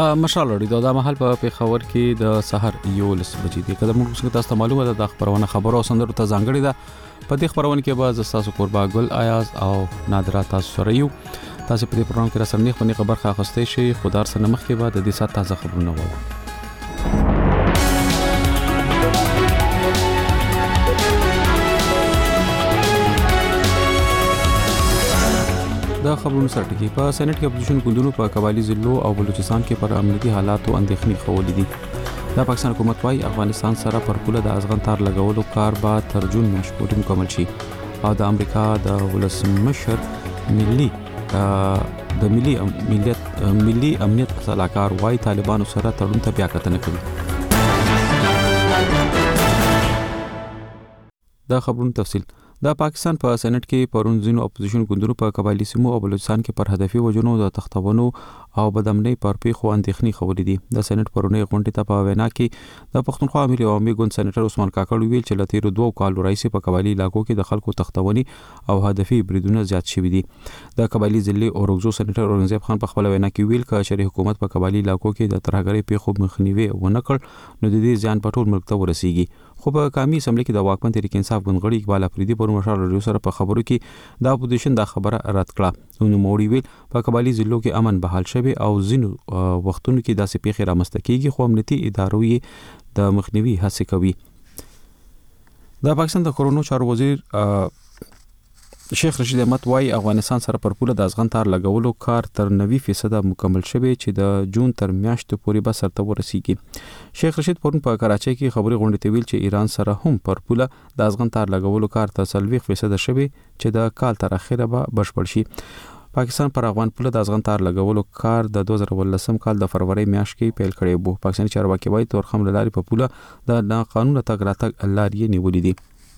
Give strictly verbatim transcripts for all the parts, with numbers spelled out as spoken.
مشال لري دا مهال په پیښور کې د سحر یولس بجې دی. کله موږ څنګه تاسو ته معلومه ده د خبرونه خبرو سندرو ته ځانګړي ده. په دې خبرونه کې به تاسو قربا ګل آیاز او نادرا تاسو سره یو. تاسو په دې پروګرام کې را سره نه خوني خبر خاصه شي خدار سره مخ کې بعد د دې سات تازه خبرونه وو. دا خبرونه سره ټکی په سېنات کې اپوزیشن ګوندونو په قبایلی ضلعو او بلوچستان کې پر امنیتي حالاتو اندېښنې خولې دي. دا پاکستان حکومت وايي افغانستان سره پر پوله د ازغن تار لګولو کار به تر جون میاشتې پورې مکمل شي او د امریکا د ولسمشر ملي د ملي امنیت ملي امنیت صلاحکار وايي طالبانو سره تړون ته بیا کتنه کوي. دا خبرونه تفصیل دا پاکستان په سېنات کې پرون ځینو اپوزیشن ګوندونو په قبایلی سیمو او بلوچستان کې پر هدفي وجونو د تختونو او بدامنۍ پر پیښو اندېښنې خولې دي. د سېنات پرونی غونډې ته په وینا کې د پښتونخوا امیر عوامي ګوند سېناتر عثمان کاکړ ویل چې لته دوه کالو راځي په قبایلی علاقو کې د خلکو تختونی او هدفي بریدونه زیات شوي دي. د قبایلی ضلع اورګزو سېناتر اورنګزیب خان په خپل وینا کې ویل چې شری حکومت په قبایلی علاقو کې د ترهګرۍ پیښو مخنیوي ونه کړ نو د دې ځان په ټول ملک ته ورسیږي. خو په قومي اسمبلی کې د واکمن تحریک انصاف ګوندغړي اقبال افریدي پر مشال رادیو سره په خبرو کې د اپوزیشن دا خبره رد کړه. نو موري ویل په قبایلی ضلعو کې امن بحال شوی او ځینو وختونو کې داسې پیښې رامنځته کیږي خو امنیتي ادارو یې د مخنیوي هڅه کوي. د پاکستان د کورونو چارو وزیر شیخ رشید احمد وايي افغانستان سره پر پوله د ازغن تار لګولو کار تر نوي فیصد مکمل شوی چې د جون تر میاشتې پورې به سرته ورسیږي. شیخ رشید پرون په کراچۍ کې خبري غونډې ته ویل چې ایران سره هم پر پوله د ازغن تار لګولو کار تر څلوېښت فیصد شوی چې د کال تر اخره به بشپړ شي. پاکستان پر افغان پوله د ازغن تار لګولو کار د دوه زره ولسم کال د فروری میاشتې کې پیل کړی وو. پاکستاني چارواکي وايي تورخم لاري په پوله د ناقانونه تګ راتګ لارې نیولې دي.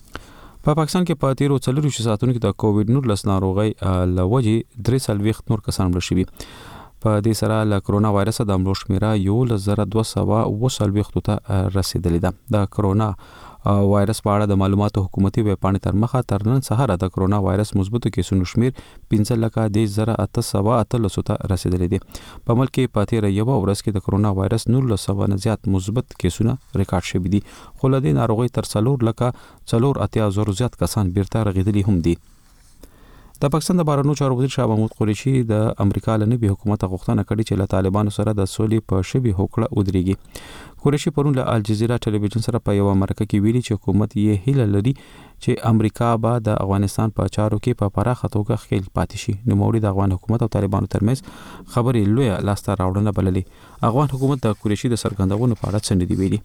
په پاکستان کې په تیرو څلورو ساعتونو کې د کووډ نولس ناروغي لوجې درې څلوېښت نور کسان مړ شوي. په دې سره له کرونا وایرس د مړو شمیره یو لزر دوه سوه اوه څلوېښت ته رسیدلې ده. د کرونا وایرس په اړه د معلوماتو حکومتي ویب پاڼې تر مخه تر نن سهار د کرونا وایرس مثبتو کیسونو شمیر پنځه لکه د زره اته سوه اتلس ته رسیدلې دي. په ملک کې په تیر یو ورځ کې د کرونا وایرس نولس سوه نه زیات مثبت کیسونه ریکارډ شوي دي خو له دې ناروغۍ تر څلور لکه څلور اتیا زره زیات کسان بیرته رغیدلي هم دي. د پاکستان د بهرنیو چارو وزیر شاه محمود قریشي د امریکا له نوي حکومت غوښتنه کړې چې له طالبانو سره د سولې په شبي هوکړه ودرېږي. قریشي پرون له الجزیره ټلویزیون سره په یو مرکه کې ویلي چې حکومت یې هیله لري چې امریکا به د افغانستان په چارو کې په پراخه توګه ښکیل پاتې شي. نو موري د افغان حکومت او طالبانو ترمنځ خبرې لویه لاسته راوړنه بللې. افغان حکومت د قریشي د څرګندونو په اړه څه نه دی ویلي.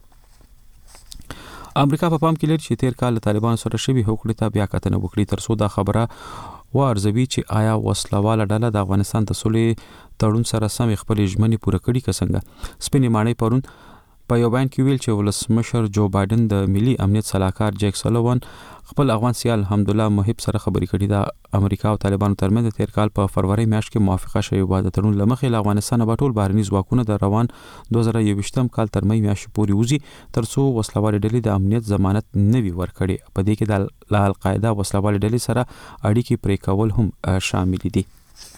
امریکا په پام کې لري چې تیر کال طالبانو سره شوی هوکړې ته بیا کتنه وکړي تر څو دا خبره وارزوي چې آیا وسلواله ډله د افغانستان د سولې تړون سره سم خپل ژمنې پوره کړي که څنګه. سپینې ماڼۍ پرون په یو بیان کې ویل چې ولسمشر جو بایدن د ملي امنیت صلاحکار جیک سلوان خپل افغان سیال حمدالله محب سره خبرې کړې ده. امریکا او طالبانو ترمنځ د تیر کال په فروری میاشت کې موافقه شوې و د تړون له مخې له افغانستانه به ټول بهرني ځواکونه د روان دوه زره یوویشتم کال تر مۍ میاشتې پورې وځي تر څو وسلوالې ډلې د امنیت ضمانت نه وي ورکړي. په دې کې د القاعده وسلوالې ډلې سره اړیکې پرې کول هم شامل دي.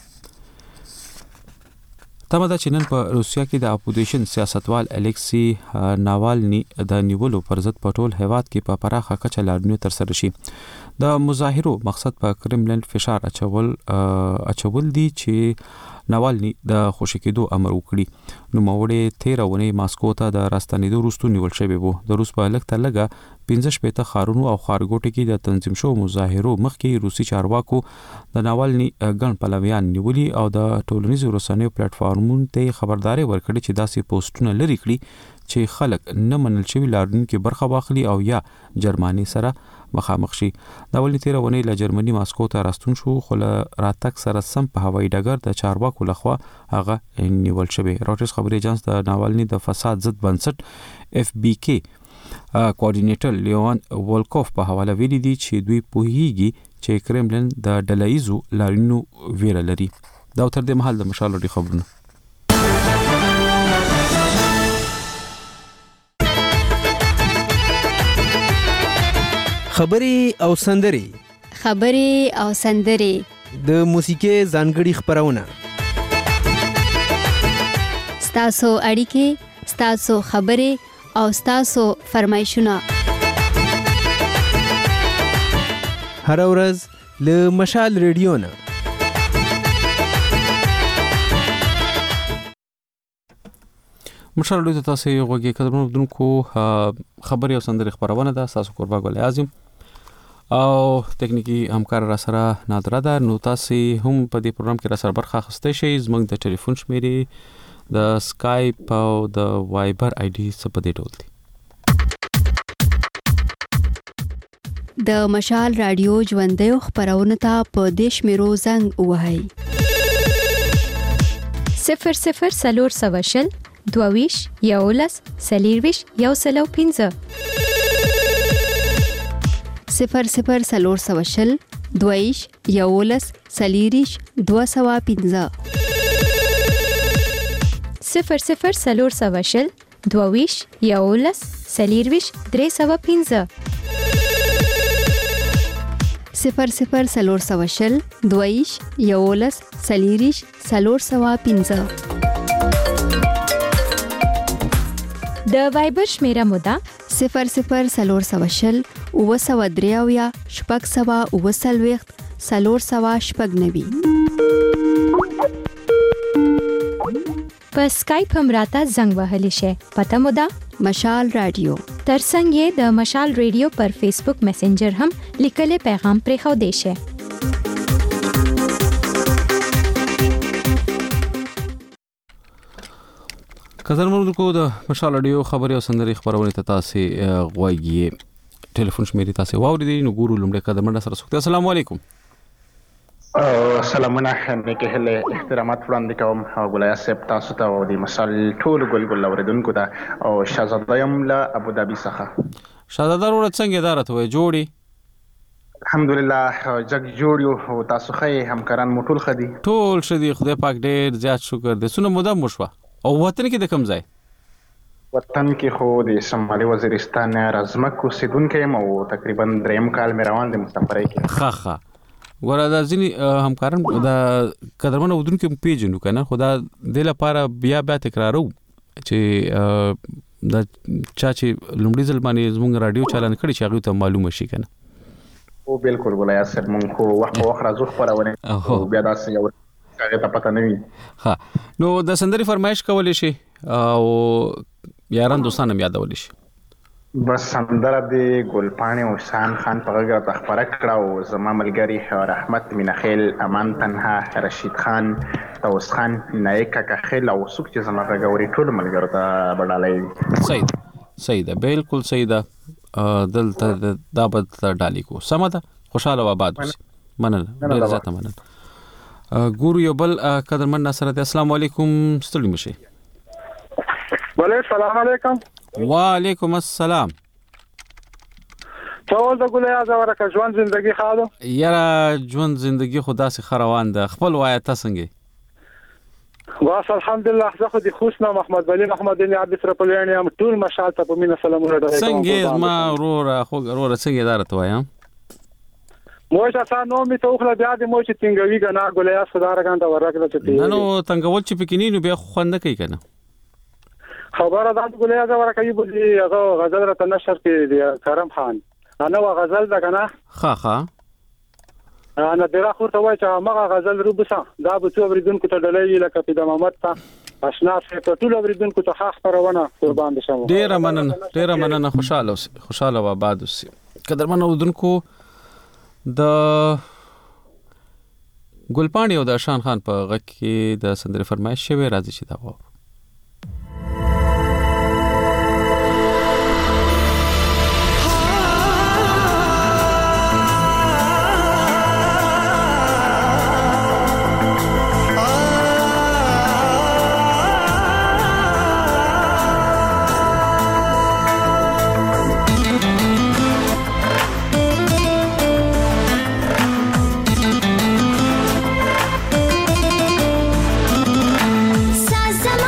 تمه ده چې نن په روسیا کې د اپوزیشن سیاستوال الیکسی ناوالني د نیولو پر ضد په ټول هیواد کې په پراخه کچه لاریونونه ترسره شي. د مظاهرو مقصد په کرملن فشار اچول اچول دي چې ناوالني د خوشی کېدو امر وکړي. نو موړې تیر ونې ماسکو ته د راستنېدو وروسته نیول شوی وو. د روس په لګ تلګه پنځه شپېته خارونو او خارګوټو کې د تنظیم شو مظاهرو مخکې روسي چارواکو د ناوالني ګڼ پلویان نیولي او د ټولنیزو رسنیو پلیټ فارمونو ته خبرداري ورکړي چې داسې پوسټونه لري کړي چې خلک نه منل شوی لاریونکو برخه واخلي او یا جرماني سره مخامخ شي. دا ولې تیر ونې له جرمني ماسکو ته راستون شو خو له راتګ سره سم په هوایي ډګر د چارواکو لخوا هغه نیول شوی. راټرز خبري اژانس د ناوالني د فساد ضد بنسټ اف بی کی کوارډینیټر لیوان ولکوف په حواله ویلي دي چې دوی پوهیږي چې کرملن د ډلهیزو لاریونو ویره لري. دا تر دې مهال د مشال لري خبرونه. خبري او سندري خبري او سندري د موسیقي ځانګړي خبرونه ستاسو اړیکې، ستاسو خبرې او ستاسو فرمایشونه هر ورځ له مشال ریډیو نه مشال ریډیو ته تاسو یو غوږی کډرونو دونکو خبري او سندري خبرونه ده. تاسو قربا ګل اعظم او تکنیکی همکار را سره نادره ده. نو تاسو هم په دې پروګرام کې را سره برخه اخیستئ شئ. زموږ د ټلیفون شمیرې د سکایپ او د وایبر آی ډي څخه په دې ډول دي. د مشال رادیو ژوندۍ خبرونه ته په دیش میرو زنګ وهاي صفر صفر سلور سواشل دوویش یولس سلیرویش یو سلو پینزه صفر صفر سلور سواشل دوویش یولس سلیریش دو سوا پینزه صفر صفر سلور سواشل دوویش یولس سلیرویش درې سوا پینزه صفر صفر سلور سواشل دویش یولس سلیریش سلور سوا پینزه. د وایبر شمیره مودا صفر صفر سلور سواشل او سوا دریاویا شپږ سوا او سلويخت سلور سوا شپږ نوي. په سکایپ هم راته زنګ وهلی شي. پته مودا مشال رادیو. ترڅنګ یې د مشال ریډیو پر فیسبوک میسنجر هم لیکلې پیغام پرې خو دی شي. کزرمنو کو د مشال رادیو خبري او سندري خبرونه ته تاسو غوږی ټلیفون شمیرې تاسو واورئ. نو ګورو لمړی قدمه سره سوخته. السلام علیکم. سلامونه نیکه هله احترامات وړاندې کوم غولیا سپ تاسو ته او د مشال ټول ګل ګل اوریدونکو ته او شاهزاده يم له ابوظبي څخه. شاهزاده ورته څنګه اداره وي جوړي؟ الحمدلله جگ جوړ یو او تاسو خې همکاران مو ټول خدي ټول شدي. خدای پاک ډېر زیات شکر دې. سونه موده مشوه او وطن کې د کم ځای؟ وطن کې خو د شمالي وزیرستان رازمکو سیدونکو مو تقریبا دریم کال مې روان دي مسافرۍ کې. ها ها ګوره دا ځینې همکاران دا قدرمنه ودونکو پیژنو کنه خدا د لپاره بیا بیا تکرارو چې دا چا چې لومړي ځل باندې زموږ رادیو چالان کړي چې هغه ته معلومه شي کنه. او بالکل ګولیا سر مونږ خو وخت وخت راځو خبرونه او بیا دا څه یو هغه ته پته نه وي. ها نو د سندري فرمایش کولې شي او یاران دوستان هم یادول شي. بس سندره د ګلپاڼې او شان خان په غږ راته خبره کړه او زما ملګري رحمت مینخیل امان تنها رشید خان توس خان نایک کاخیل او څوک چې زما غږوري ټول ملګرو ته بډالۍ. صحیح صحیح ده بالکل صحیح ده. دلته دا بد ډالي کو سم ده. خوشاله و آباد اوسئ. مننه ډیر زیاته مننه. ګورو یو بل قدرمن نصرت. السلام علیکم. ستړي مشه. وعلیکم السلام علیکم. وعلیکم السلام. ټول د ګولیا زوره کا ژوند زندگی خاله یاره ژوند زندگی خدا سي خروان ده. خپل وایه تاسو څنګه؟ واس الحمدلله زه خو د خوشنا محمد ولی محمد علي عبد سرپلانی هم ټول مشال ته په مینه سلامونه درته. څنګه ما وروره خو وروره څنګه اداره وایم موږ تاسو نو می ته خو بیا د موږ څنګه غنا ګولیا صدر غانډه ورکړه چې نه نو تنګول چې پکینینو بیا خوند کوي کنه. خبره ده ګولیا زوره کوي بلی هغه غزل را تنشر کې کرم خان انا غزل ده کنه. ها ها انا درا خو ته وای چې مغه غزل روبسا دا به څو اوریدونکو ته ډلې لکه په د محمد ته آشنا ته ټول اوریدونکو ته خاص پرونه قربان دي شم. ډیر مننه ډیر مننه. خوشاله اوسئ خوشاله و آباد اوسئ. قدرمن اوریدونکو د ګلپاڼې او د شان خان په غږ کې د سندري فرمایش شوی راځي چې دا و. Sazama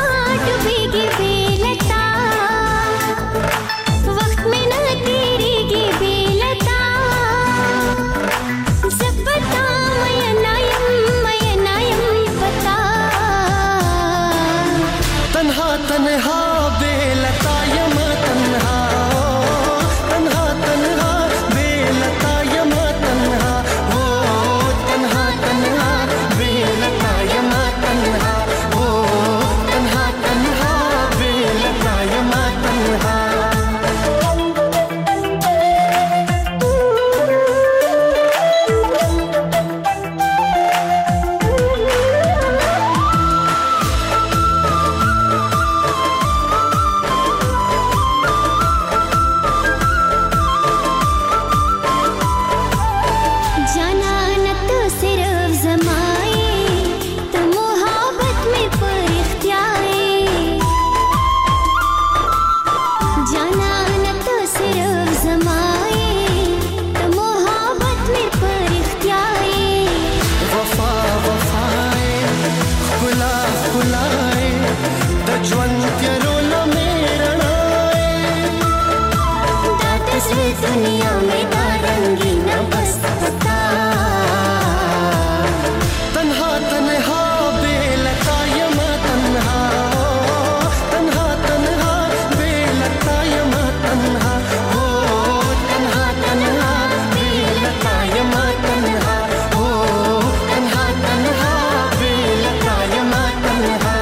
दुनिया में ना रंगीन बस बता तन्हा तन्हा बेलता यमा तन्हा तन्हा तन्हा बेलता यमा तन्हा हो तन्हा तन्हा बेलता यमा तन्हा हो तन्हा तन्हा बेलता यमा तन्हा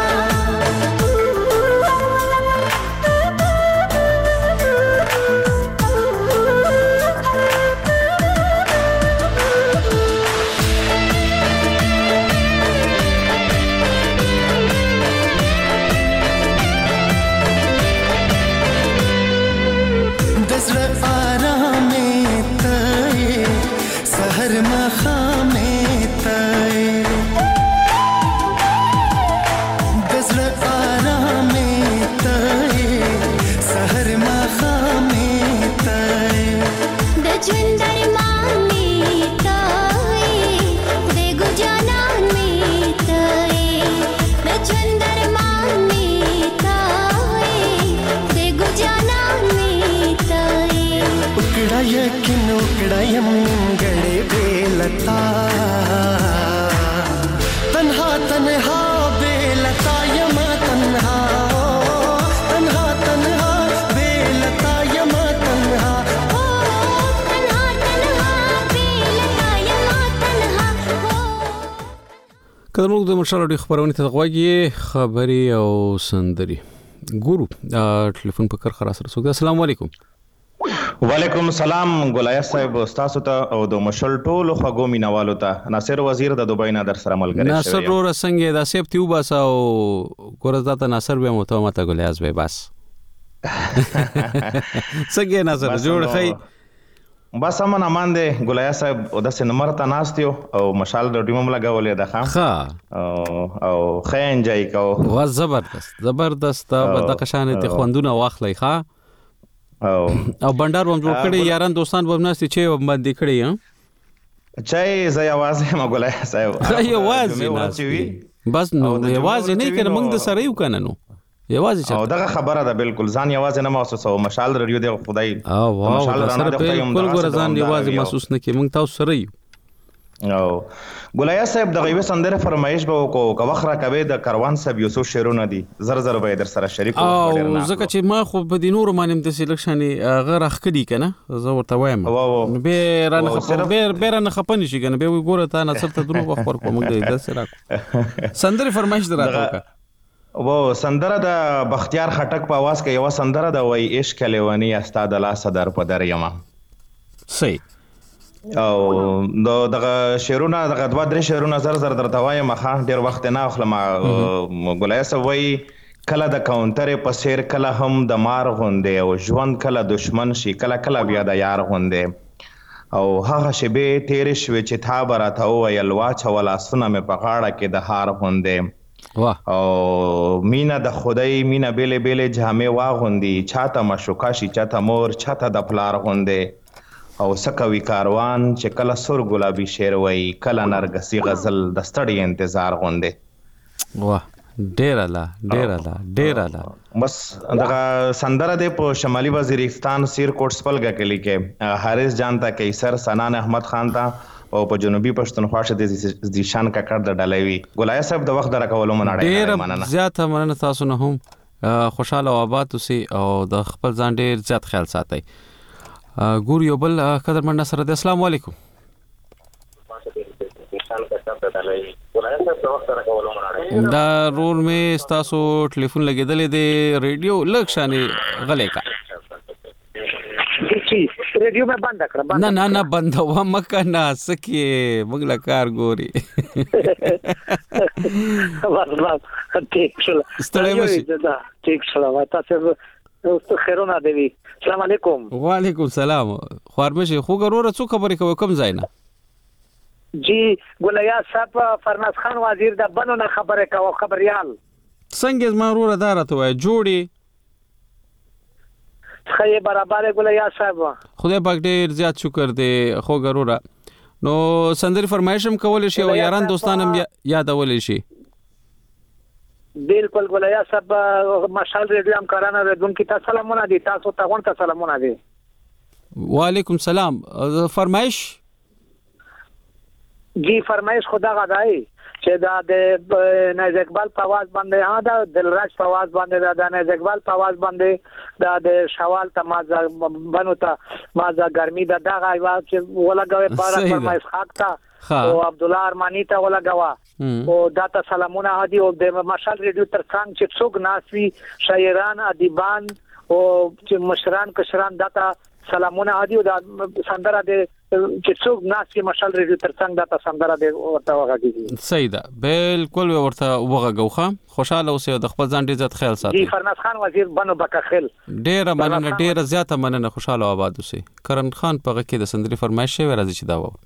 तन्हा तन्हा बेलता यमा तन्हा तन्हा तन्हा बेलता यमा तन्हा हो तन्हा तन्हा बेलता यमा तन्हा हो کله د مشال د خبرونه ته غوږی خبري او سندري ګورو ټلیفون په کار خلاص رسول. السلام علیکم. وعلیکم السلام ګولای صاحب تاسو ته او د مشل ټولو خغو مینوالو ته ناصر وزیر د دوبۍ نه در سره ملګری شوی. ناصر رو رسنګ د سیب تیو باسا او ګورزدا ته ناصر به مو ته ماته ګولای از به بس څنګه ناصر جوړ خی بس امن امان دی ګولای صاحب او د سنمر ته ناستیو او مشال د ډیمم لګولې ده ښه او او خین جای کو وا زبردست زبردست په دغه شان ته خوندونه واخلې ښه او او بندر وم جوړ کړی یاران دوستان وم ناستي چې باندې کړی ها چای زې आवाज ما ګولای صاحب आवाज نه بس نو आवाज نه کړه موږ د سره یو کنه نو आवाज چې او دغه خبره ده بالکل ځان आवाज نه محسوس او مشال رادیو دی خدای او مشال سره بالکل ګور ځان आवाज محسوس نه کی موږ تاسو سره یو او ګولای صاحب د غیبه سندره فرمایش به کو کو وخره کوي د کاروان صاحب یوسف شیرونه دي زر زر به در سره شریک او زکه چې ما خو په دینور مانم د سلیکشن غیر اخکدي کنه زه ورته وایم به رانه خبر به به رانه خپنی شي کنه به ګوره تا نه سره دروغ خبر کوم د سره سندره فرمایش دراته و سندره د بختیار خټک په आवाज کې یو سندره د وای عشق لیوانی استاد لا صدر په دریمه صحیح او دغه شعرونه دغه دوه درې شعرونه زر زر درته وایم خا ډیر وخت نه اخلم ګولای سوي کله د کاونټر په سیر کله هم د مار غوندې او ژوند کله دشمن شي کله کله بیا د یار غوندې او هغه شبه تیر شوي چې تا براته ویل واچولا سونه مې په غاړه کې د هار غوندې او مینا د خدای مینا بیلې بیلې جامې واغوندي چاته مشوکا شي چاته مور چاته د پلار غوندې او سکوي کاروان چې کله سر ګلابي شعر وای کله نرګسي غزل د ستړي انتظار غوندې واه ډیر الا ډیر الا ډیر الا بس دغه سندره د په شمالي وزیرستان سیر کوټ سپلګه کې لیکه حارث جان تا کیسر سنان احمد خان تا او په جنوبي پښتونخوا شه د ذیشان ککړ د ډلوي ګولای صاحب د وخت درکولو مناړه ډیر زیات مننه تاسو نه هم خوشاله او آباد اوسئ او د خپل ځان ډیر زیات خیال ساتئ. ګور یو بل قدر مننه سره د السلام علیکم. دا رول می تاسو ټلیفون لګیدلې د ریډیو لږ شانې غلې کا چې ریډیو مې بند کړ بند نه نه نه بند و مکه نه سکه موږ لا کار ګوري بس بس ټیک شول ستړی مشي ټیک شول تاسو اوس خیرونه دی. السلام علیکم. وعلیکم السلام. خورمشه خو ګوره څو خبرې کوي کوم ځای نه جی ګولیا صاحب فرناز خان وزیر د بنو نه خبره کوي خبريال څنګه زما وروره دارته وای جوړي خې برابر ګولیا صاحب خدای پاک ډیر زیات شکر دی خو ګوره نو سندري فرمایشم کول شي او یاران دوستانم یادول شي بالکل ګولیا صاحب مشال ریډیو هم کارانه ردون کی تاسو سلامونه دي تاسو ته غون تاسو سلامونه دي وعلیکم سلام. فرمایش جی فرمایش خدا غدای چې دا د نایز اقبال په आवाज باندې ها دا دلراج په आवाज باندې دا نایز اقبال په आवाज باندې دا د شوال ته مازه بنو ته مازه ګرمي دا دغه आवाज چې ولګوي بارا فرمایش خاک ته او عبد الله ارمانی ته ولګوا او دا ته سلامونه هدي او د مشال ریډیو تر څنګ چې څوک ناسوي شاعران ادیبان او چې مشران کشران دا ته سلامونه هدي او دا سندره د چې څوک ناسي مشال ریډیو تر څنګ دا سندره د ورته وغږیږي. صحیح ده بالکل ورته وغږوخه. خوشاله اوسئ د خپل ځان ډیر عزت خیال ساتئ. جی فرناز خان وزیر بنو بکخل ډیر مننه ډیر زیاته مننه. خوشاله آباد اوسئ. کرن خان په غږ کې د سندري فرمایش شوی راځي چې دا و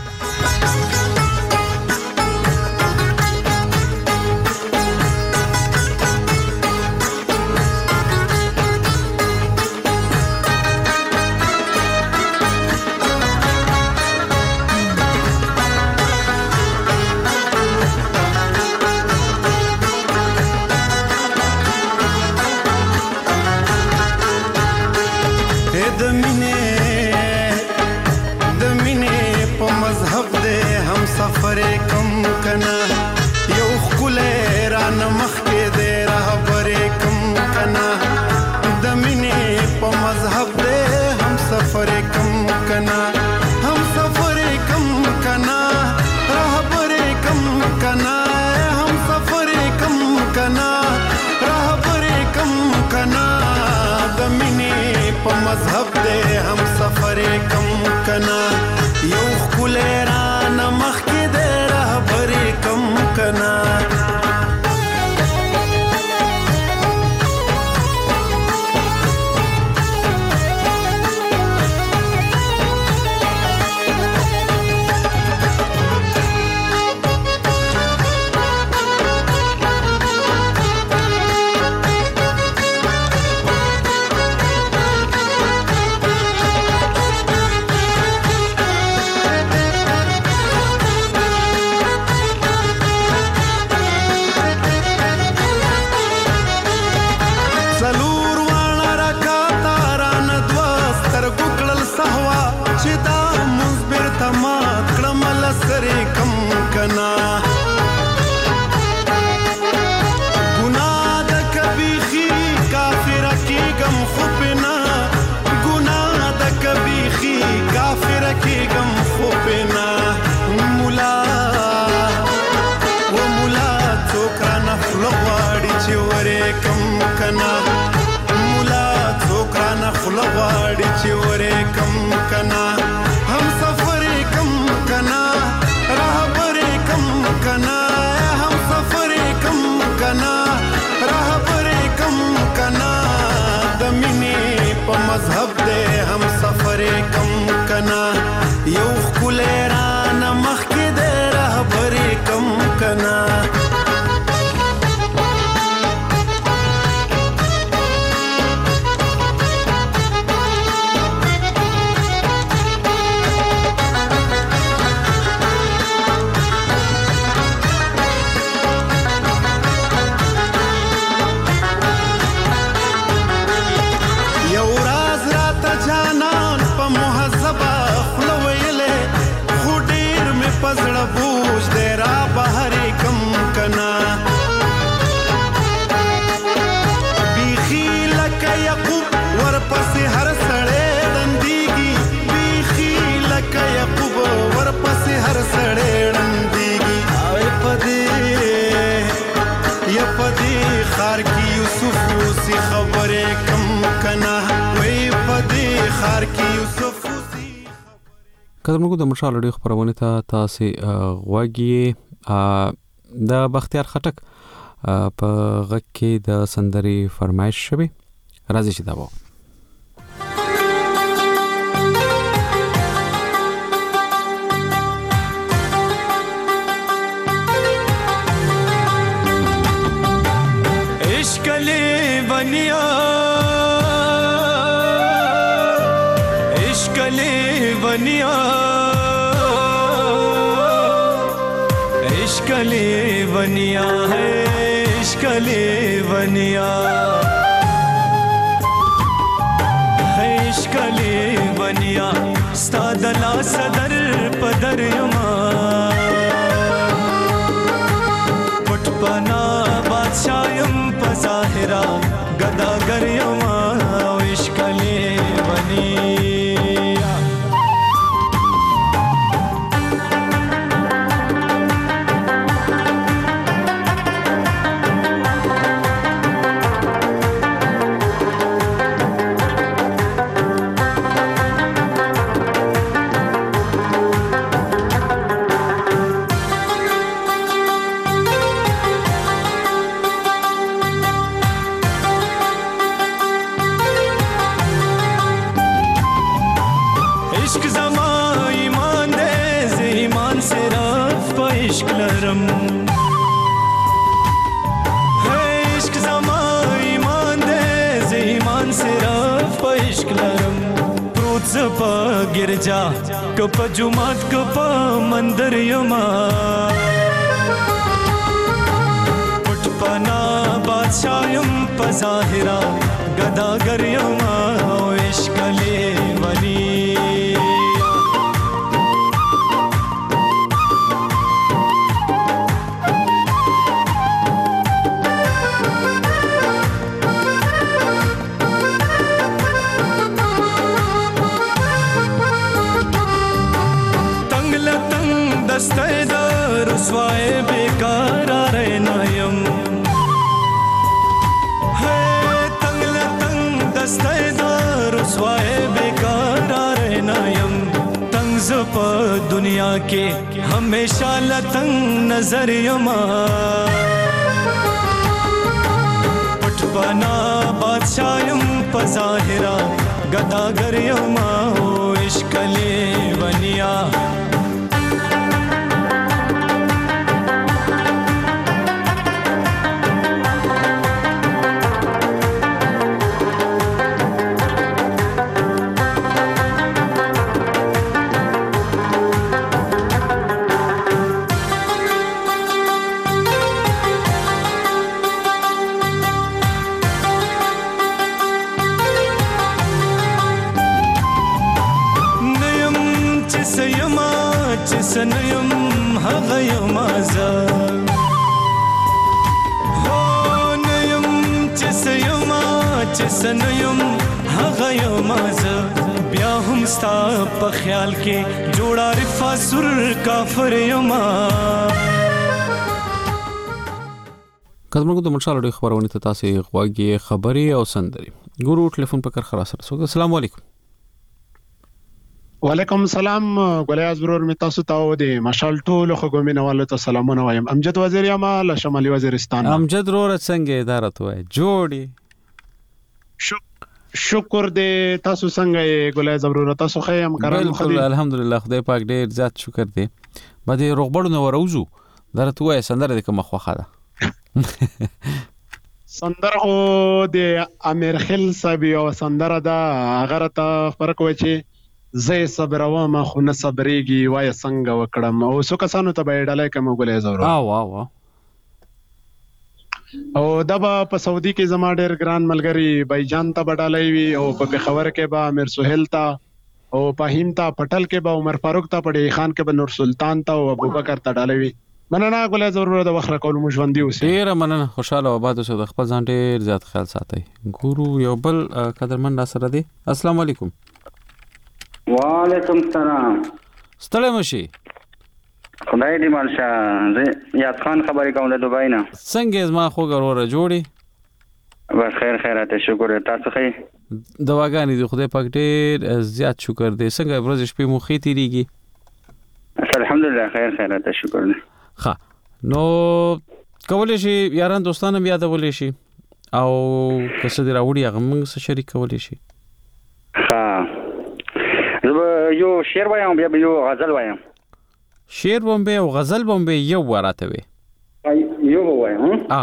سفر کم کنا یو خلې را نمخ کې دې رهبر کم کنا د مینې په مذهب دې هم سفر کم کنا هم سفر کم کنا رهبر کم کنا هم سفر کم کنا رهبر کم کنا د مینې په مذهب دې هم سفر کم کنا یو خلې را نمخ کې دې رهبر کم کنا کله د مشال ډېر خبرونه ته تاسو غواګي د بختیار خټک په غږ کې د سندري فرمایش شوی راځي چې دا و عشق لیونیا عشق لیونیا عشق لیونیا ہے عشق لیونیا ہے عشق لیونیا صدر پدر یما پټ پنا بادشاہ یم په ظاهرا ګداګر یما عشق لیونی गिरजा कप जुमात कप मंदिर यमा पुटपना बादशाह यम पजाहिरा गदागर यमा इश्क लेवनी रसवाए बेकार रहनायम है तंगल तंग दस्तेदार रसवाए बेकार रहनायम तंग प दुनिया के हमेशा लतंग नजर यमा पटपना बादशाह पजाहिरा गदागर यमा इश्क लेवनिया सनयम हगयम आजा हो नयम चसयम चसनयम हगयम आजा बया हम स्ता प ख्याल के जोड़ा रिफा सुर काफर यमा کله د منشال ډېر خبرونه ته تاسو غواګي خبري او سندري ګورو ټلیفون په کار خلاص سره السلام علیکم وعلیکم السلام ګلیاز برور می تاسو ته د مشال ټول خو ګومینه والو ته سلامونه وایم امجد وزیر یم له شمالي وزیرستان امجد رور څنګه اداره وای جوړي شکر دې تاسو څنګه ګلیاز برور تاسو خیم کارم خو الحمدلله خدای پاک ډیر زیات شکر دې باندې روغبړو نو وروزو درته وای سندره دې کوم خوخه ده سندره او د امیر خل صاحب یو سندره ده هغه ته فرق و چې زه صبر وم خو نه صبرېږي وای څنګه وکړم او څو کسانو ته به ډالای کوم ګولې زورو اه واه واه او دبا په سعودي کې زما ډېر ګران ملګری بایجان ته بډالای وی او په پېښور کې به امیر سہیل ته او په هیم ته پټل کې به عمر فاروق ته پډې خان کې به نور سلطان ته او ابوبکر ته ډالای وی مننه ګولې زورو د وخت کول مو ژوند دی اوس ډېر مننه خوشاله آباد اوسه د خپل ځان ډېر زیات خیال ساتي ګورو یو بل قدرمن سره دی السلام علیکم وعلیکم السلام ستړی مشي خدای دې مالشه زه یاد خان خبرې کوم د دوبای نه څنګه زما خو ګوره جوړي بس خیر خیرته شکر تاسو ښه دواګانې دې خدای پاک ډېر زیات شکر دې څنګه ورځ شپې مو خې تیریږي الحمدلله خیر خیرته شکر ښه نو کولای شي یاران دوستانه بیا یادولی شي او که څه دې راوړي هغه موږ سره شریک کولی شي ښه یو شعر وایم بیا یو غزل وایم شعر بومبه او غزل بومبه یو ورته وي یو وایم ها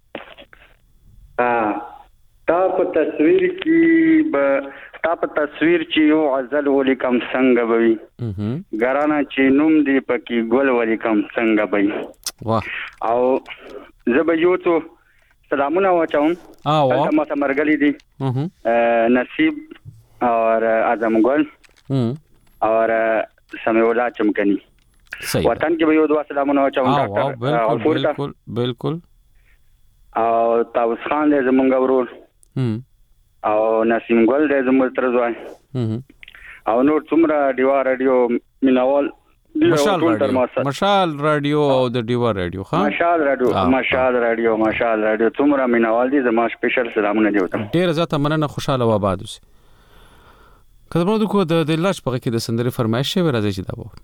ها تا په تصویر کې به تا په تصویر چې یو غزل ولیکم څنګه بوي ګرانه چې نوم دی پکې ګل ولیکم څنګه بوي واه او زه به یو څو سلامونه واچوم او ما ته مرګلي دي نصیب اور اعظم ګل اور سمولا چمکني وطن کې به یو دوه سلامونه واچوم ډاکټر بالکل بالکل او تاوس خان دې زمونږ ورور او نسیم ګل دې زموږ تر ځوان او نور څومره دیوا رادیو میناول مشال رادیو مشال رادیو او د دیوا رادیو ها مشال رادیو مشال رادیو مشال رادیو څومره میناول دي زما سپیشل سلامونه دی وته ډیر زیاته مننه خوشاله و آباد اوسئ کله مو کو د لاش په کې د سندري فرمایش شوی راځي چې دا وو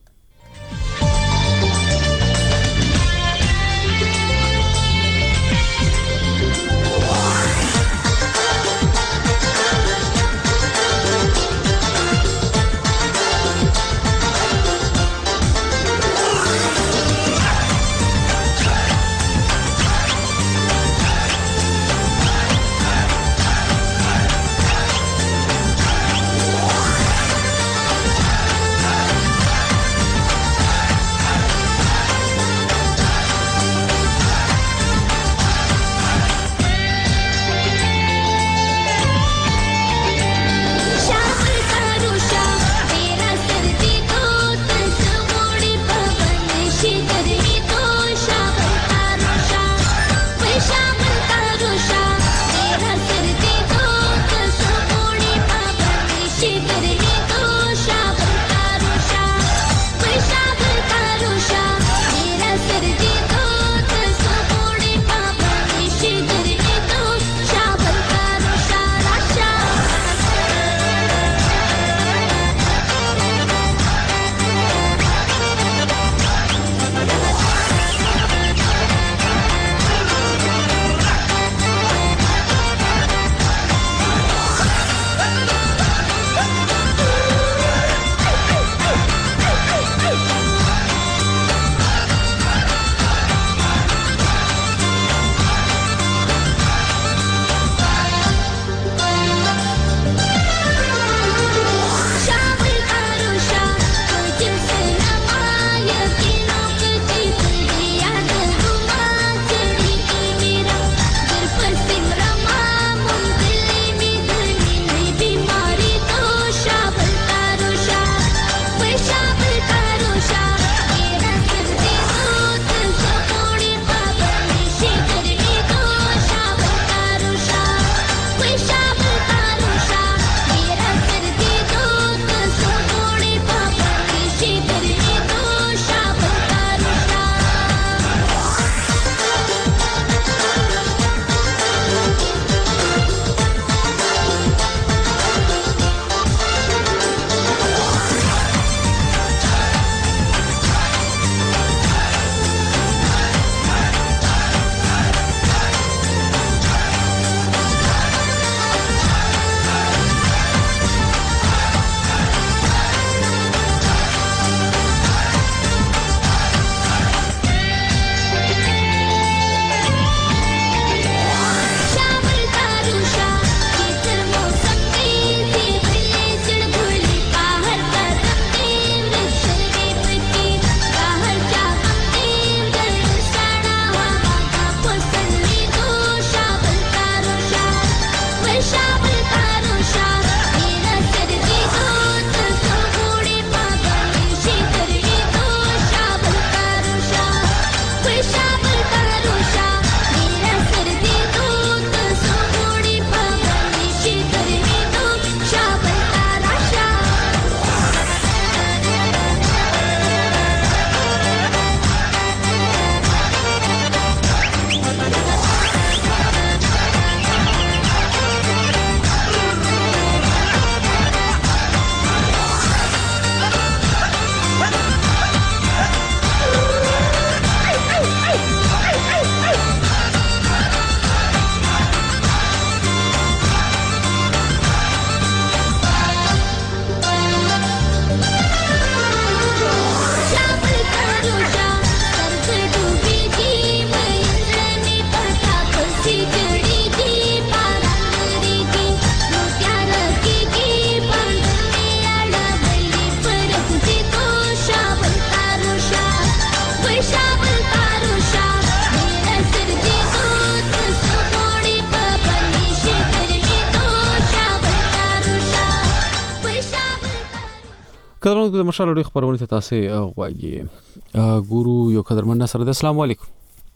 کله د مشال اړیخ پرونی ته تاسو غواړي ګورو یو قدرمن سره د السلام علیکم.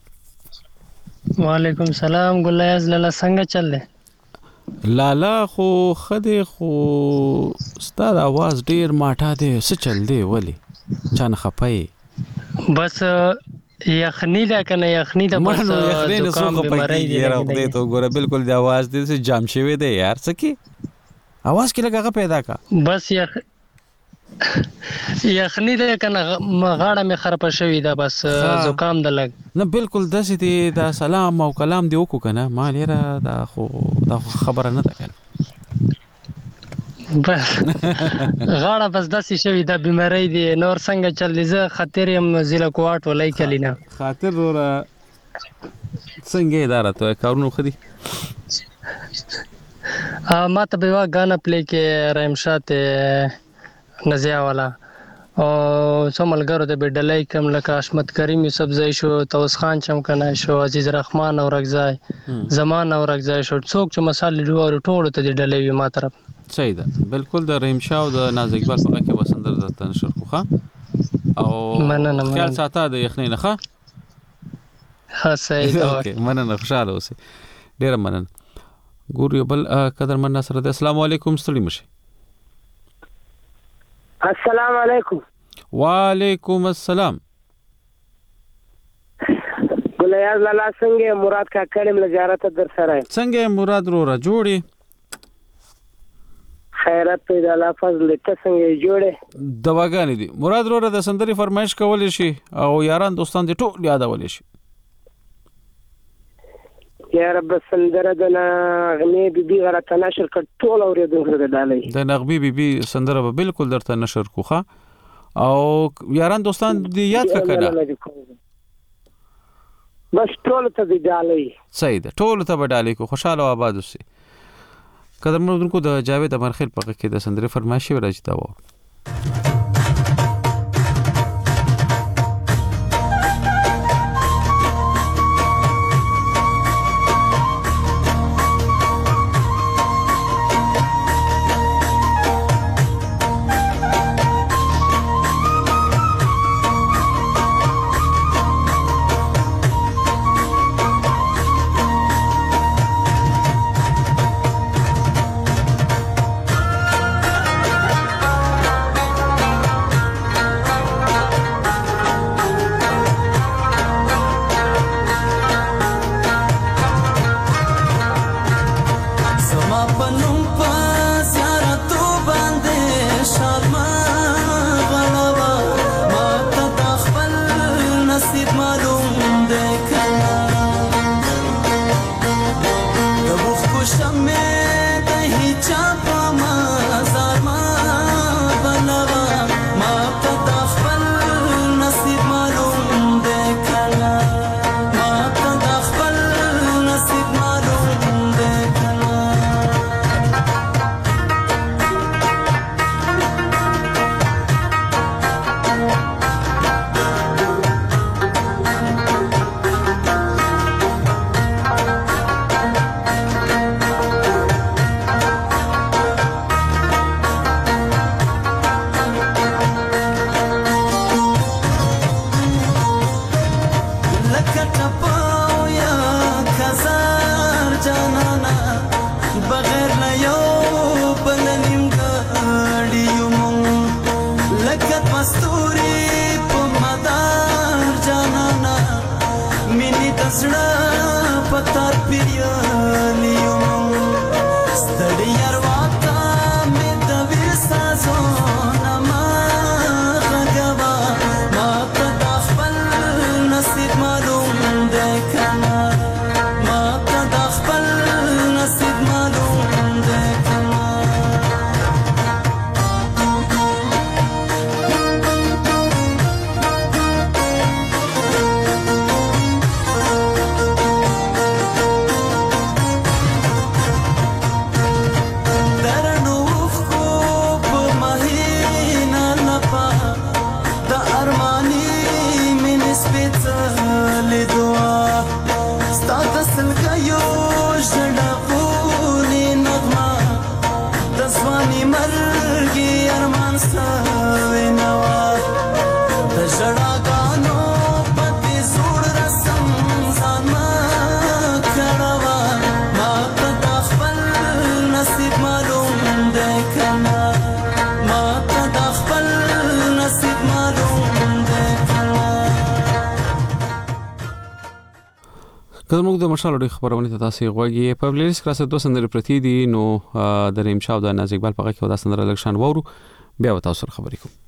وعلیکم سلام ګلیاز لاله څنګه چل دی؟ لالا خو خدای خو ستاره आवाज ډیر ماټا دی څه چل دی ولی چان خپای بس یخنی دا کنه یخنی دا بس زکام بیماری دی راغلی ته ګوره بالکل د आवाज دې جام شوی دی یار څه کی आवाज کې لګه پیدا کا بس یخ یخنی دا کنه غاړه می خراب شوی دا بس زکام د لګ نه بالکل داسې دی دا سلام او کلام دی وکړه کنه ما لره دا خو دا خبره نه ده کنه غاړه بس داسې شوی دا بیماری دی نور څنګه چل زه خاطر يم ضلع کوټ ولای کلینا خاطر ور څنګه اداره ته کارونو خدي ا ما ته به وا غانا پلی کې رحم شاته نزیا والا او سملګرو د بدلای کم لکه اشمت کریم یوسف زای شو توس خان چم کنه شو عزیز رحمان او رغزای زمان او رغزای شو څوک چې مسال لور ټول ته د ډلې ما طرف صحیح ده بالکل د رحیم شاه او د ناز اقبال په کې وسندر د تنشر خوخه او مننه خیال ساته د یخنی نه ښه ها صحیح ده اوکې مننه خوشاله اوسئ ډیر مننه ګور یو بل قدرمن سره د السلام علیکم ستړي مشه. السلام علیکم. وعلیکم السلام. ګلیاز لالا څنګه مراد کا کړم لجارت در سره څنګه مراد رو را جوړي خیرت پیدا لا فضل ته څنګه جوړه دواګانې دي مراد رو را د سندري فرمایش کولې شي او یاران دوستان دي ټول یادولې شي یا رب سندره د نغمه بیبي غلطه نشر کړ ټول اوریدونکو ته دالې د نغمه بیبي سندره به بالکل درته نشر کوخه او یاران دوستان دې یاد کړه بس ټول ته دې دالې صحیح ده ټول ته به دالې کو خوشاله او آباد اوسئ. قدرمنونکو د جاوید امرخیل په کې د سندره فرمایش ورجتا و که موږ د مشال ډېر خبرونه ته تاسو غوږی په پلیلیست کې راځي دوه سندرې پرتی دي نو د ریم شاو د نازک بال په کې ودا سندره لکشان وورو بیا تاسو سره خبرې کوم.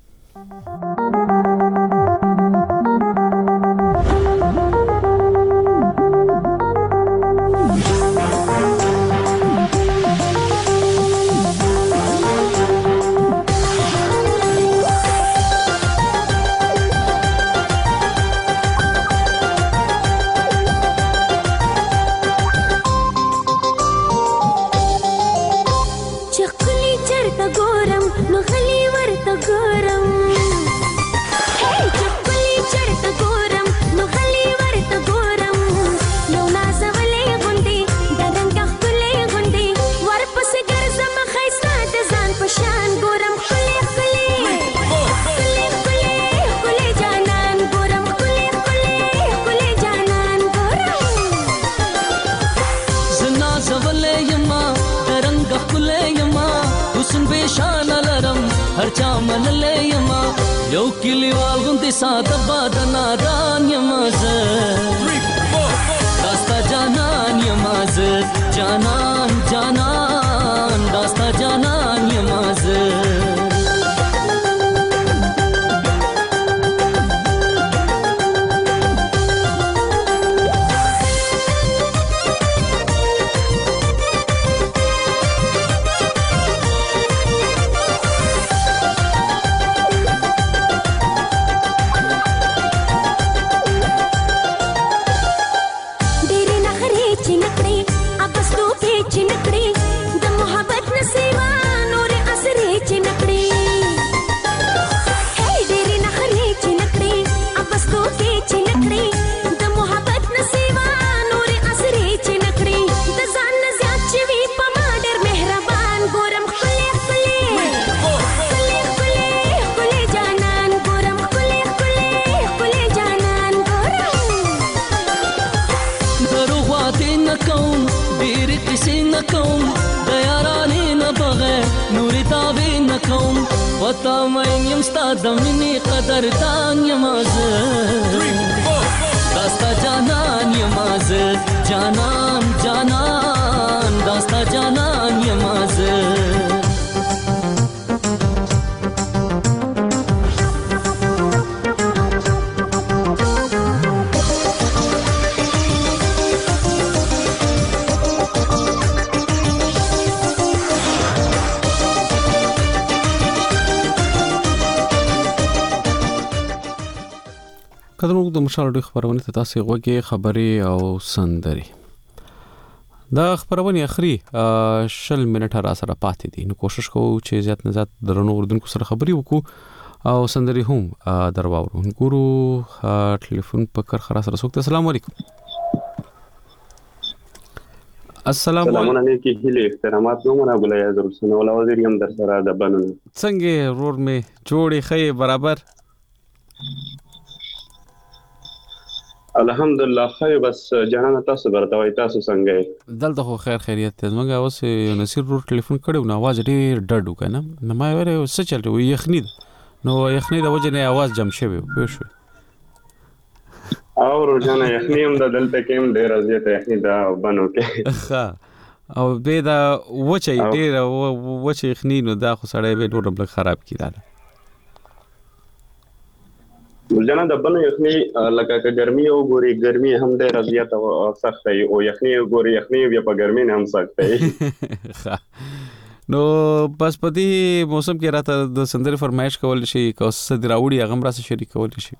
सादा बादना दान यमाज दास्ता जानान यमाज जानान जानान दास्ता जानान यमाज وتا مين يمستاد مني قدر دان يماز داستا جانان يماز جانان جانان داستا جانان يماز کله موږ د مشال ډېر خبرونه ته تاسو غوږی خبري او سندري دا خبرونه اخري شل منټه را سره پاتې دي نو کوشش کوو چې زیات نه زیات درنو اردوونکو سره خبري وکړو او سندري هم درواورو ګورو ټلیفون په کار خلاص سره سوکته. السلام علیکم. السلام علیکم. هیله احترامات نو مونږه بلای حضرت سنولا وزیر یم در سره د بنو څنګه رور می جوړې خې برابر الحمدلله خیر بس جهان تاسو برتاوي تاسو څنګه دلته خو خیر خیریت ته زموږ اوس یو نصیر رور ټلیفون کړو نو आवाज ډیر ډډ وکنه نو ما وره څه چل وي یخنی نو یخنی د وجه نه आवाज جم شوی پوه شو او روزانه یخنی هم د دلته کې ډیر ازیته یخنی دا بنو کې ښه او به دا وچه ډیر وچه یخنی نو دا خو سړی به ډور بل خراب کیداله ولجنا د بنو یخنی لکه که ګرمي او ګوري ګرمي هم ډیر ازیته او سخت وي او یخنی او ګوري یخنی بیا په ګرمي نه هم سخت وي نو بس په دې موسم کې راته د سندري فرمایش کول شي که څه دراوړي هغه مرسته شریک کول شي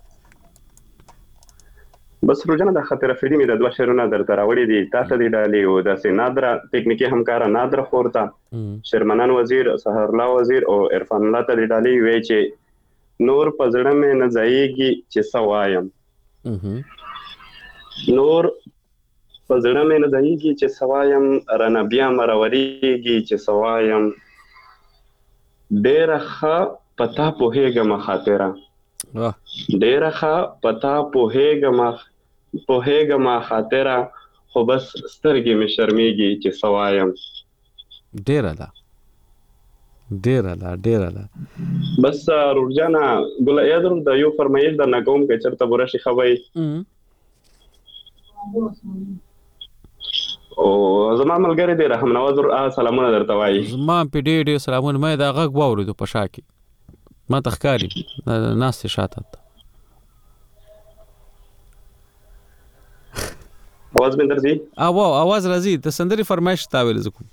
بس روزانه د خاطر فری می د دوه شهرونه در تراوړي دي تاسو دې ډالي او د سینادرا ټیکنیکی همکارا نادر خورتا شرمنان وزیر سحر الله وزیر او عرفان الله ته دې ډالي وی چې نور پزړه مې نه ځایږي چې سوایم نور پزړه مې نه ځایږي چې سوایم رانه بیا مروريږي چې سوایم ډېر ښه پتا پوهېږم خاطره ډېر ښه پتا پوهېږم پوهېږم خاطره خو بس سترګې مې شرمېږي چې سوایم ډېر ده ډیر الا ډیر الا بس رورجانا ګل یادر د یو فرمایش د نګوم کې چرته ورشي خوي او زما ملګری دی رحم نواز سلامونه درته وایي. زما په ډېر ډېر سلامونه. مې دا غږ واورېدو په شا کې ما ته ښکاري ناستې شاته आवाज مې درځي؟ او आवाज راځي. د سندرې فرمایش تا ویل زکو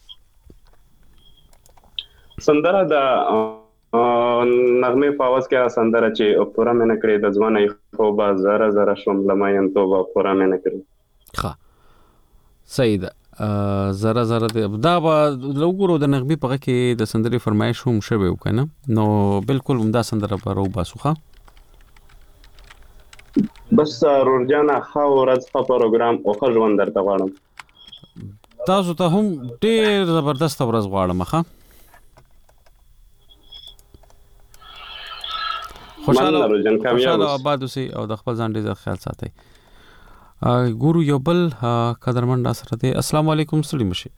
سندره د نغمه په आवाज کې سندره چې پورا مې نه کړې د ځواني خو با زره زره شوم لمایم توبه پورا مې نه کړې. ښه صحیح ده. زره زره دا به لوګورو د نغمه په کې د سندرې فرمایش هم شوی وکنه نو بالکل همدا سندره په رو باسوخه. بس رورجانا خا ورځ خا پروګرام او خا ژوند درته غواړم. تاسو ته هم ډېر زبردست ورځ غواړم. ښه خوشاله خوشاله آباد اوسئ او د خپل ځان ډېر خیال ساتئ. ګورو یو بل قدرمن سره دی. السلام علیکم ستړي مشي.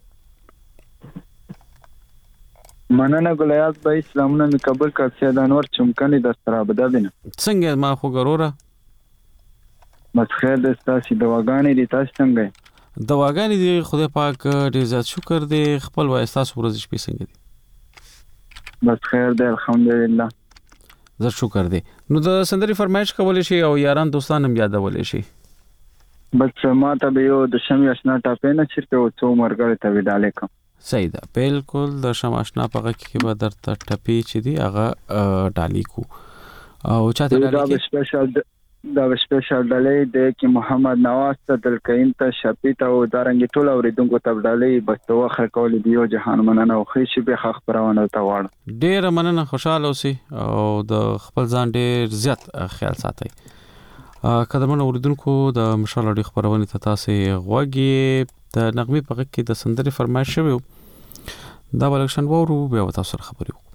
مننه ګلیاس بھائی اسلامونه می قبول کړ سید انور چمکني د سره بدابینه څنګه ما خو ګروره بس خیر د تاسو دواګانې دي. تاسو څنګه دواګانې دي؟ خدای پاک ډېر زیات شکر دی. خپل وای تاسو ورځ شپې څنګه دي؟ بس خیر دی الحمدلله. زه شکر دی. نو د سندري فرمایش کولای شي او یاران دوستان هم یادولای شي. بس ما ته به یو د شمع آشنا ټاپې نه چیرته او څو مرګړې ته وډالې کوم. صحیح ده. بالکل د شمع آشنا پغه کې به درته ټپې چې دی هغه ډالې کو او چاته ډالې دا سپیشل دا سپیشل ډالې د کې محمد نواز ته دلکین ته شپې ته او دارنګ ټول اوریدونکو ته ډالې بس تو خر کول دیو جهان مننه او خې شي به خخ پرونه ته واړ. ډېر مننه. خوشاله اوسئ او د خپل ځان ډېر زیات خیال ساتئ. قدرمن اوریدونکو د مشال اړیخ خبرونه ته تاسو غوږی د نغمه په کې د سندري فرمایش شوی دا بلکشن وورو بیا تاسو سره خبرې وکړو.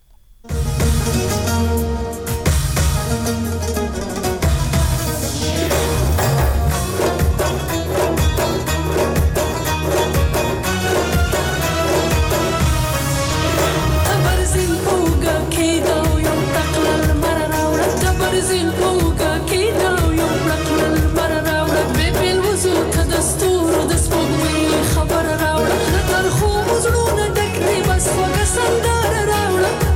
خبر راوړه تر خو مزړونه ډک دی بس وګ سندره راوړه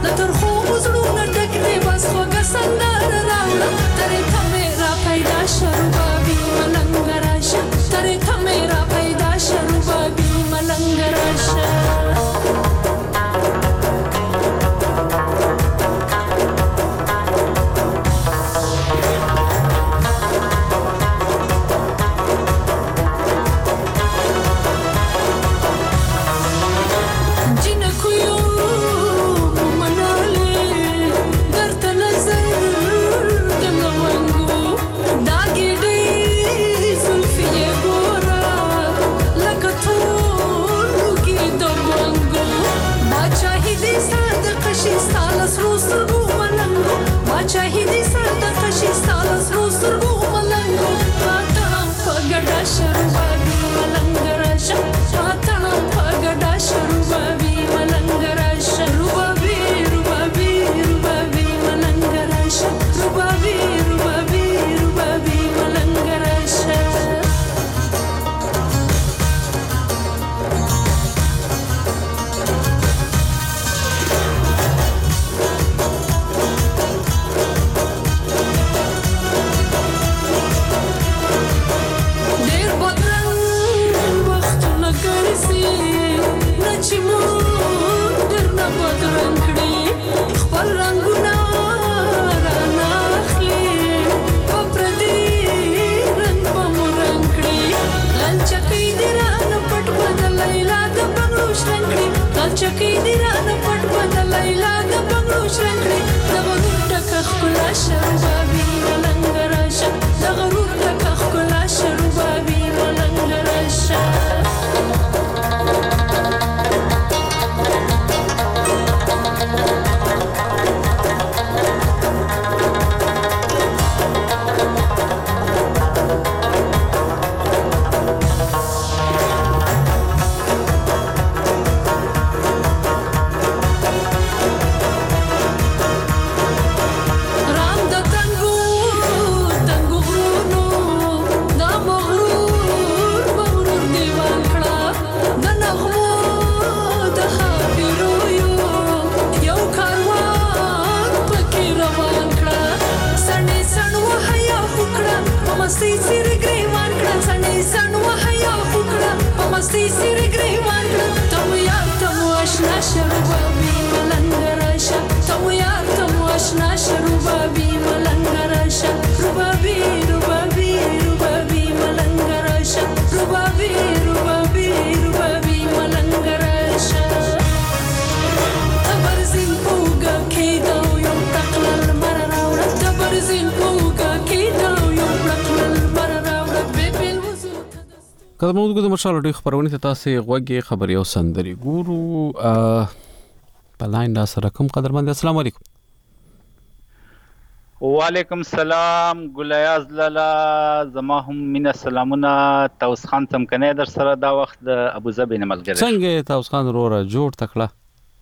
مستی سیر گریوان تمو یار تمو آشنا شروبابی ملنگ راشا تمو یار تمو آشنا شروبابی ملنگ راشا روبابی روبابی روبابی ملنگ راشا روبابی روبابی روبابی ملنگ راشا تبرزین پوگا کیدا یو تقلل مرراوړه تبرزین پوگا کیدا یو تقلل مرراوړه ببل وزو کله موږ د مشال ډېر خبرونه ته تاسو غوږی خبري او سندري ګورو په لاین دا سره کوم قدرمن السلام علیکم وعلیکم السلام ګلیاز لالا زما هم مینا سلامونه توس خان تم کنه در سره دا وخت د ابو ظبي نه ملګری څنګه توس خان وروره جوړ تکړه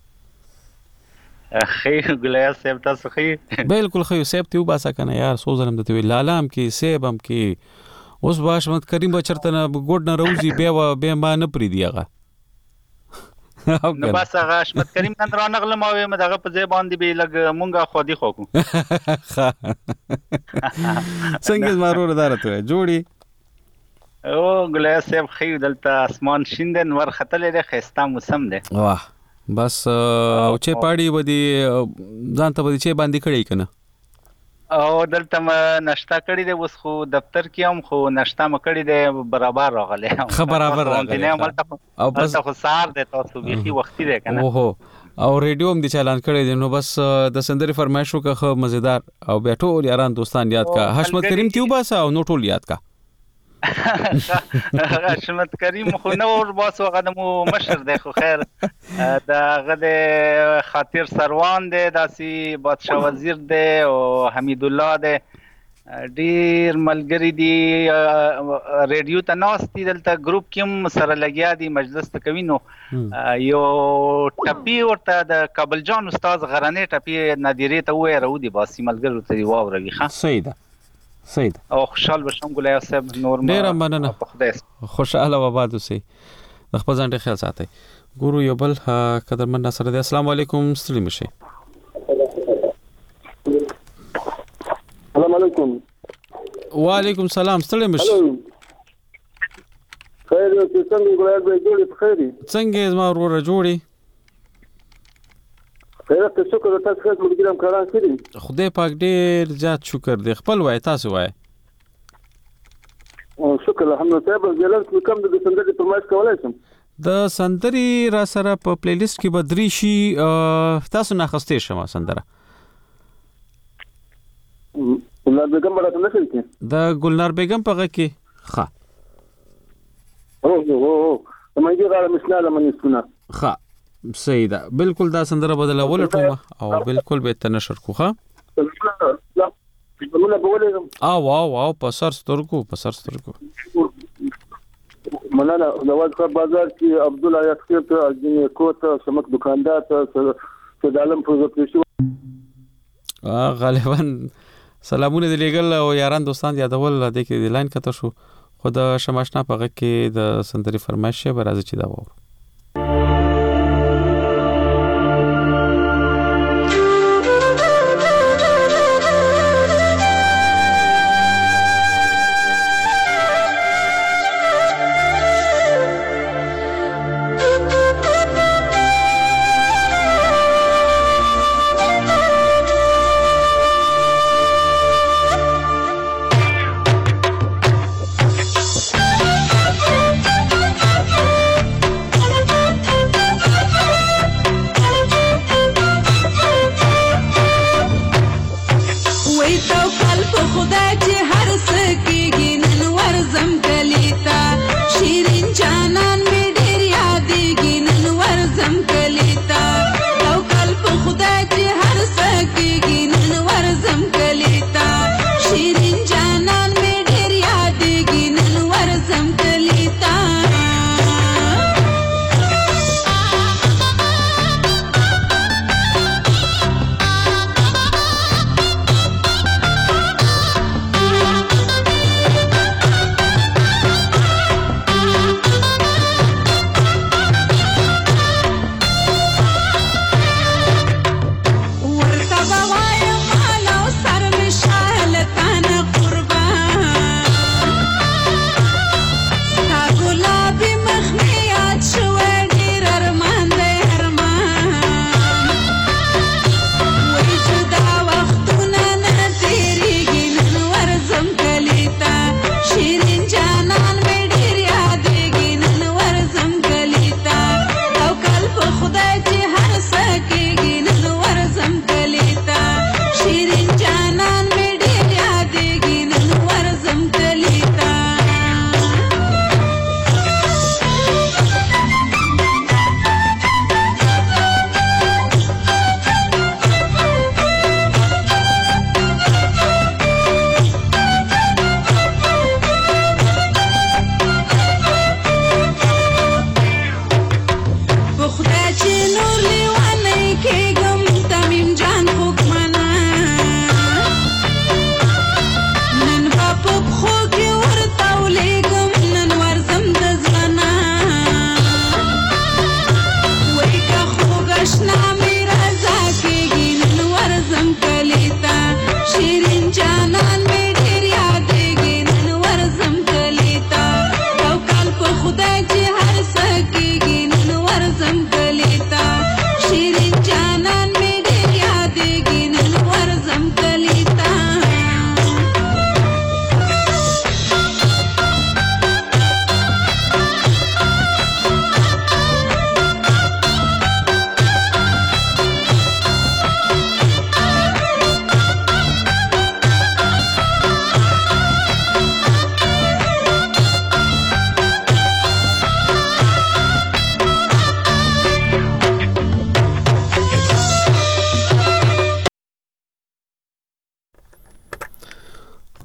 خیر ګلیاز صاحب تاسو خیر بالکل خیر صاحب ته وباسه کنه یار سو ظلم دته وی لالام کې صاحب هم کې اوس باشمت کریم بچرته نه ګډ نه روزي بیا بیا ما نه پری دیغه نو بس هغه حشمت کریم نن را نغلم او مدغه په ځای باندې به لګ مونږه خودي خو کو څنګه زمارو دارته جوړي او ګلیاز صاحب خیر دلته اسمان شیندن ور خطلې ده خستا موسم ده واه بس او چې پاړی ودی ځان ته ودی چې باندې کړی کنه او دلته ما نشتا کړی دی اوس خو دفتر کې هم خو نشتا م کړی دی برابر راغلی برابر راغلی او بس خو سار دی تاسو به وختي دی کنه اوهو او ریډیو هم دی چالان کړی دی نو بس د سندري فرمایشو کا خو مزیدار او بیا ټول یاران دوستان یاد کا حشمت کریم تیو باسا او نو ټول یاد کا حشمت کریم خو نو ور باسو غدمو مشر دی خو خیر دا غد خاطر سروان دی داسي بادشاہ وزیر دی او حمید الله دی ډیر ملګری دی ریډیو ته ناستي دلته ګروپ کې سره لګیا دی مجلس ته کوي نو یو ټپی ورته د کابل جان استاد غرانه ټپی نادری ته وای راو دی باسي ملګری ته واوروي ښه سیده سید او خوشحال بشم ګلیا صاحب نور ما ډیر مننه خوشاله و آباد اوسئ د خپل ځان ته خیال ساتئ ګورو یو بل قدرمن سره دی السلام علیکم ستړي مشي السلام علیکم وعلیکم السلام ستړي مشي خیر یو څنګه ګلیا به جوړي خیری څنګه زما وروره جوړي خیر ته شکر تاسو خدمت ملګرام کاران کړی خدای پاک ډیر زیات شکر دی خپل وای تاسو وای او شکر الحمدلله صاحب جلال کوم د سندري پرمایش کولای شم د سندري را سره په پلی لیست کې بدري شي تاسو نه خسته شمه سندره ګلنار بیگم راته نه شي د ګلنار بیگم په کې ښه او او او مې ګرځاله مسناله منې سونه ښه سیدا بالکل دا سندره بدله ولټوم او بالکل به ته نشر کوخه او واو واو په سر سترګو په سر سترګو مننه نواز خان بازار کې عبد الله یاد کړ ته کوته سمک دکاندار ته سلام په پېښو ا غالبا سلامونه دی لګل او یاران دوستان یادول د کې لاین کته شو خو د شماشنا په کې د سندري فرمایش به راځي چې دا وو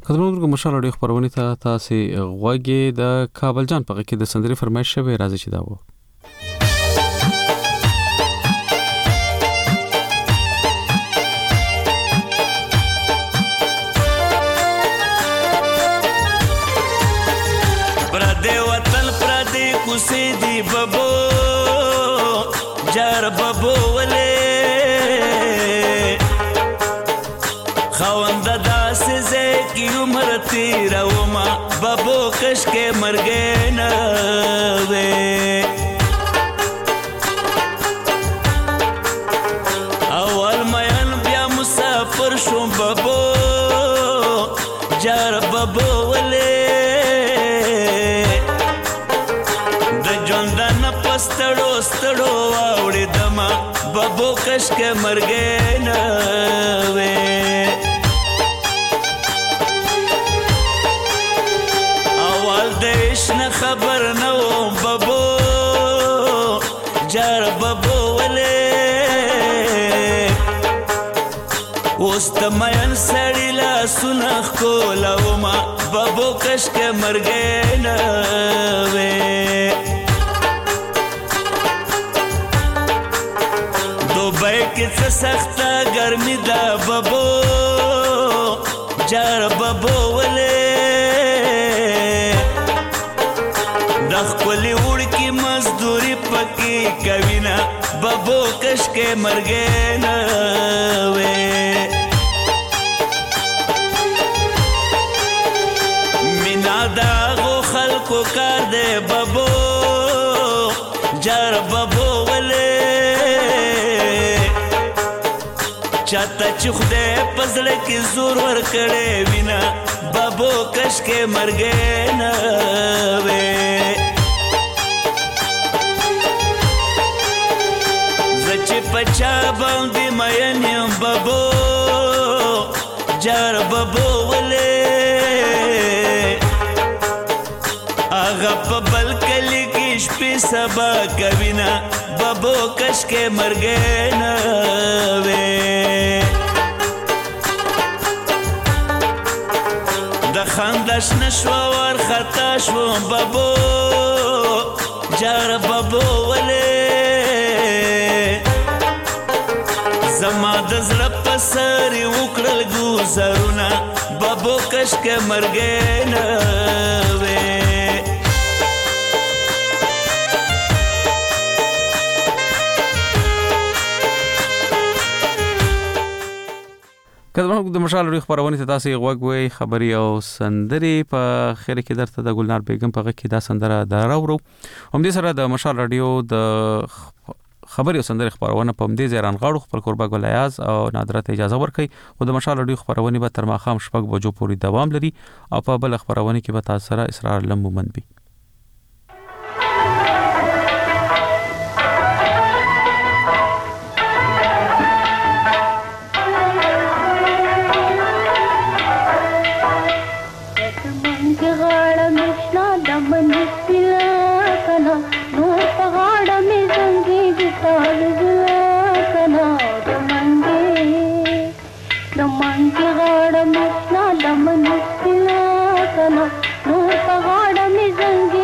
کډمنګو مشال اړ خبرونه ته تاسو غوږی د کابل جان په کې د سندري فرمایش شوی راځي چې دا و پردې وطن پردې کوسې دی بابو جار بابو ولې خوند داسې زکی عمر تیرا وما بابو کش کې مرګې نه وې اول مېن بیا مسافر شوم بابو جار بابو ولې د ژوند نه پستړو ستړو واوړې دما بابو کش کې مرګې نه وې نه خبر نو بابو جار بابو ولې اوس ته مېن سړی لا سنخ کولاو ما بابو کش کې مرګې نه وې دوبۍ کې څه سخته ګرمي ده بابو جار بابو ولې خپلی وړکی مزدوری پکی کوینا بابو کش کې مرګې نه وې مینا دا غو خلکو کار دے بابو جار بابو ولې چاته چې خدای پزړه کې زور ور کړې وینا بابو کش کې مرګې نه وې پچا باندې مېن یم بابو جار بابو ولې هغه په بل کلی کې شپې سبا کوینا بابو کش کې مرګې نه وې د خندش نشو ور خطا شو بابو جار بابو ولې زما د زړه په سر وکړل ګوزارونه بابو کش کې مرګې نه وې کله د مشال لري خبرونه ته تاسو غوږ وي خبري او سندري په خیر کې درته د ګلنار بیگم په غږ کې دا سندره دا راوړو هم دې سره د مشال رادیو د خبري او سندري خبرونه په دې ځای غاړو خپل قربا ګلیاز او نادرت اجازه ورکړي او د مشال رادیو خبرونه به تر ماخام شپږ بجو پورې دوام لري او په بل خبرونه کې به تاسو سره اسرار لمومند بي दमन सिला कना नूर पहाड़ में जंगे